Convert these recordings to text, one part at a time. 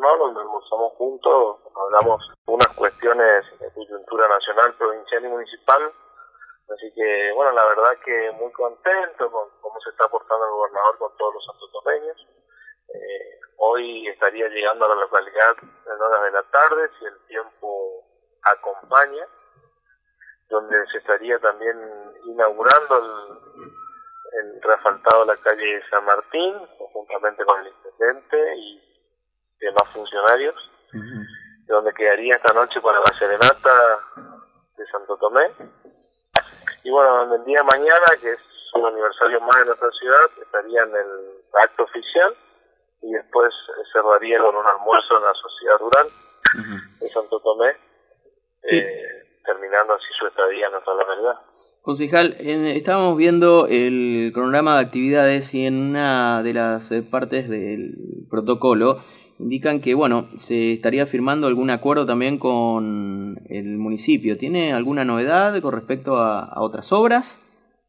gobernador, donde almorzamos juntos, hablamos unas cuestiones de coyuntura nacional, provincial y municipal. Así que, bueno, la verdad que muy contento con cómo se está portando el gobernador con todos los santotomeños. Hoy estaría llegando a la localidad en horas de la tarde, si el tiempo acompaña, donde se estaría también inaugurando el reasfaltado de la calle San Martín, conjuntamente con el intendente y demás funcionarios, donde quedaría esta noche para la serenata de Santo Tomé. Y bueno, donde el día de mañana, que es un aniversario más de nuestra ciudad, estaría en el acto oficial y después cerraría con un almuerzo en la sociedad rural de Santo Tomé, terminando así su estadía en nuestra localidad. Concejal, estábamos viendo el cronograma de actividades y en una de las partes del protocolo indican que, bueno, se estaría firmando algún acuerdo también con el municipio. ¿Tiene alguna novedad con respecto a otras obras?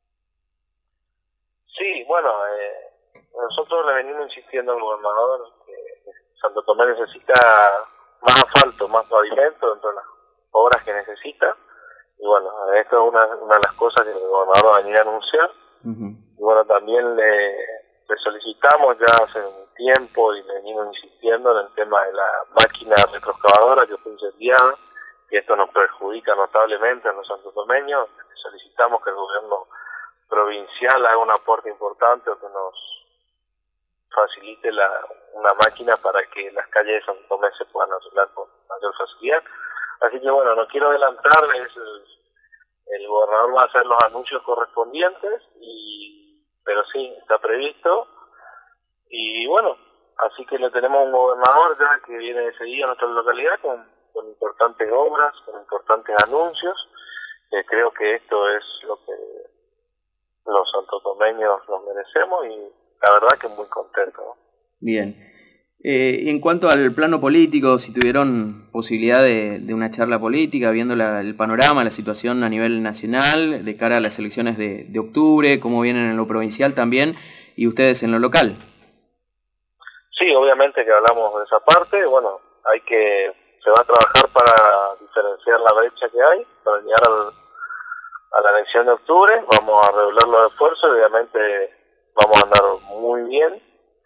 Sí, bueno, nosotros le venimos insistiendo al gobernador que Santo Tomé necesita más asfalto, más pavimento dentro de las obras que necesita. Y bueno, esto es una de las cosas que el gobernador va a venir a anunciar. Y bueno, también le solicitamos ya hace un tiempo y le venimos insistiendo en el tema de la máquina retroexcavadora que fue incendiada, que esto nos perjudica notablemente a los santotomeños. Solicitamos que el gobierno provincial haga un aporte importante o que nos facilite una máquina para que las calles de Santo Tomé se puedan arreglar con mayor facilidad. Así que bueno, no quiero adelantar, el gobernador va a hacer los anuncios correspondientes, pero sí, está previsto. Y bueno, así que le tenemos un gobernador ya que viene de seguida a nuestra localidad con importantes obras, con importantes anuncios. Creo que esto es lo que los santotomeños nos merecemos y la verdad que muy contento, ¿no? Bien. En cuanto al plano político, si tuvieron posibilidad de una charla política, viendo el panorama, la situación a nivel nacional, de cara a las elecciones de octubre, cómo vienen en lo provincial también, y ustedes en lo local. Sí, obviamente que hablamos de esa parte. Bueno, se va a trabajar para diferenciar la brecha que hay, para llegar a la elección de octubre. Vamos a redoblar los esfuerzos, obviamente vamos a andar muy bien.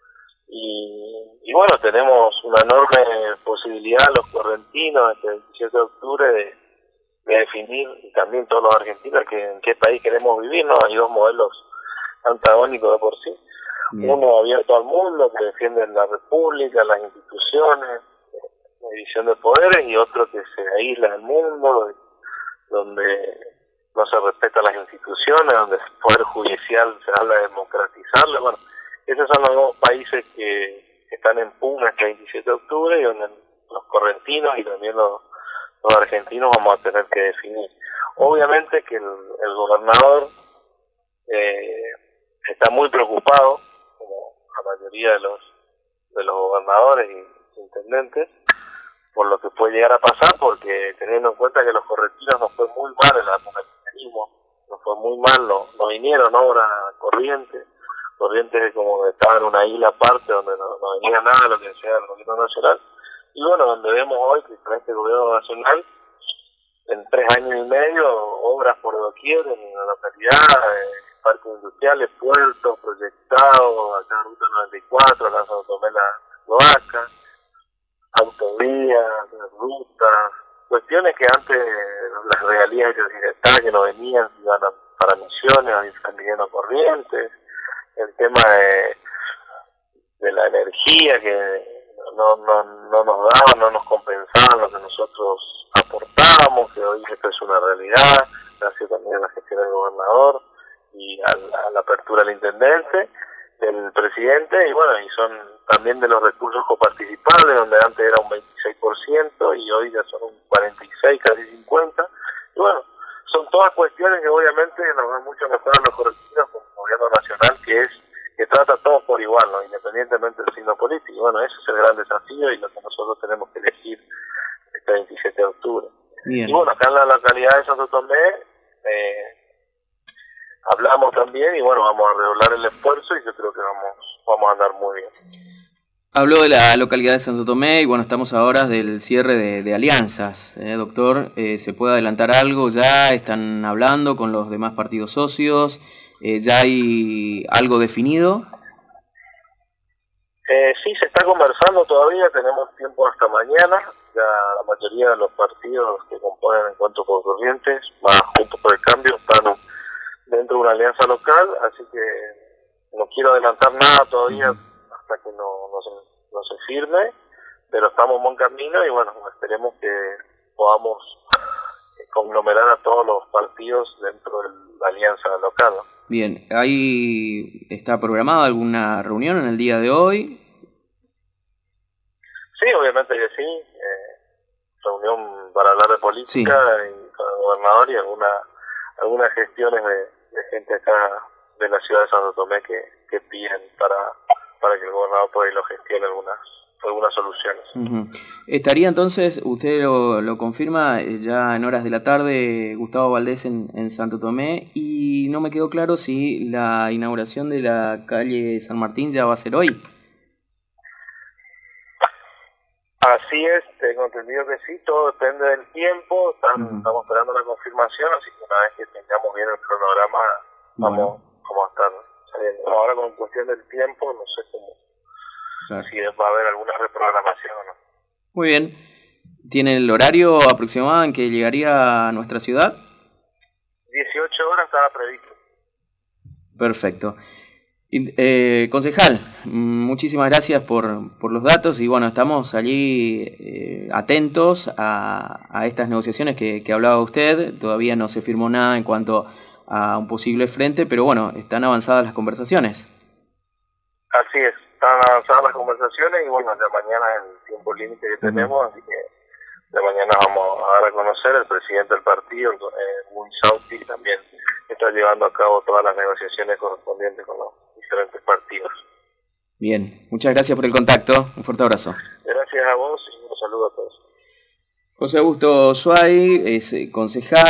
Y bueno, tenemos una enorme posibilidad los correntinos este 27 de octubre de definir, y también todos los argentinos, en qué país queremos vivir, ¿no? Hay dos modelos antagónicos de por sí. Bien. Uno abierto al mundo, que defiende la república, las instituciones, la división de poderes, y otro que se aísla del mundo, donde no se respetan las instituciones, donde el poder judicial se habla de democratizarlo. Bueno, esos son los dos países que están en pugna este 27 de octubre y donde los correntinos y también los argentinos vamos a tener que definir. Obviamente que el gobernador está muy preocupado, como la mayoría de los gobernadores y intendentes, por lo que puede llegar a pasar, porque teniendo en cuenta que los correntinos nos fue muy mal en la época del kirchnerismo, nos fue muy mal, no vinieron obras corrientes como estaba en una isla aparte donde no venía nada de lo que decía el gobierno nacional. Y bueno, donde vemos hoy que con este gobierno nacional, en 3 años y medio, obras por doquier en la localidad, parques industriales, puertos proyectados, acá Ruta 94, acá Santo Tomé la cloaca, autovías, rutas, cuestiones que antes las regalías de que no venían, iban para Misiones, a San Miguel Corrientes. El tema de la energía que no nos daban, no nos compensaban lo que nosotros aportábamos, que hoy esto es una realidad, gracias también a la gestión del gobernador y a la apertura del intendente, del presidente, y bueno, y son también de los recursos coparticipables, donde antes era un 26% y hoy ya son un 46, casi 50%, y bueno, son todas cuestiones que obviamente nos van mucho mejor a los correctivos como gobierno nacional, que trata a todos por igual, ¿no? Independientemente del signo político. Y bueno, ese es el gran desafío y lo que nosotros tenemos que elegir este 27 de octubre. Bien. Y bueno, acá en la localidad de Santo Tomé hablamos también y bueno, vamos a redoblar el esfuerzo y yo creo que vamos a andar muy bien. Habló de la localidad de Santo Tomé y bueno, estamos ahora del cierre de alianzas. Doctor, ¿se puede adelantar algo? ¿Ya están hablando con los demás partidos socios? ¿Ya hay algo definido? Sí, se está conversando todavía, tenemos tiempo hasta mañana. Ya la mayoría de los partidos que componen Encuentro por Corrientes, más Juntos por el Cambio, están dentro de una alianza local, así que no quiero adelantar nada todavía hasta que no se firme, pero estamos en buen camino y bueno, esperemos que podamos conglomerar a todos los partidos dentro de la alianza local, ¿no? Bien, ¿ahí está programada alguna reunión en el día de hoy? Sí, obviamente que sí, reunión para hablar de política y con el gobernador y algunas gestiones de gente acá de la ciudad de Santo Tomé que piden para que el gobernador por ahí lo gestione algunas soluciones. Estaría entonces, usted lo confirma, ya en horas de la tarde, Gustavo Valdés en Santo Tomé, y no me quedó claro si la inauguración de la calle San Martín ya va a ser hoy. Así es, tengo entendido que sí, todo depende del tiempo, estamos esperando la confirmación, así que una vez que tengamos bien el cronograma, vamos a estar saliendo. Ahora con cuestión del tiempo, no sé si va a haber alguna reprogramación o no. Muy bien. ¿Tiene el horario aproximado en que llegaría a nuestra ciudad? 18 horas estaba previsto. Perfecto. Concejal, muchísimas gracias por los datos y bueno, estamos allí atentos a estas negociaciones que hablaba usted. Todavía no se firmó nada en cuanto a un posible frente, pero bueno, están avanzadas las conversaciones. Así es, están avanzadas las conversaciones y bueno, de mañana es el tiempo límite que tenemos, así que de mañana vamos a dar a conocer. El presidente del partido, Luis Sauti, también está llevando a cabo todas las negociaciones correspondientes con los diferentes partidos. Bien, muchas gracias por el contacto, un fuerte abrazo. Gracias a vos y un saludo a todos. José Augusto Suárez es concejal.